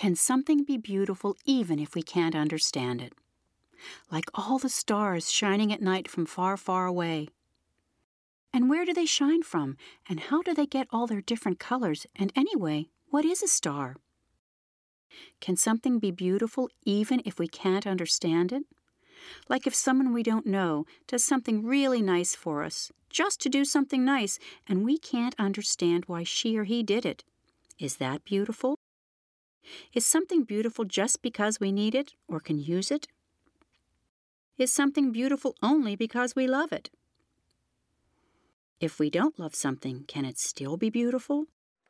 Can something be beautiful even if we can't understand it? Like all the stars shining at night from far, far away. And where do they shine from? And how do they get all their different colors? And anyway, what is a star? Can something be beautiful even if we can't understand it? Like if someone we don't know does something really nice for us, just to do something nice, and we can't understand why she or he did it. Is that beautiful? Is something beautiful just because we need it or can use it? Is something beautiful only because we love it? If we don't love something, can it still be beautiful?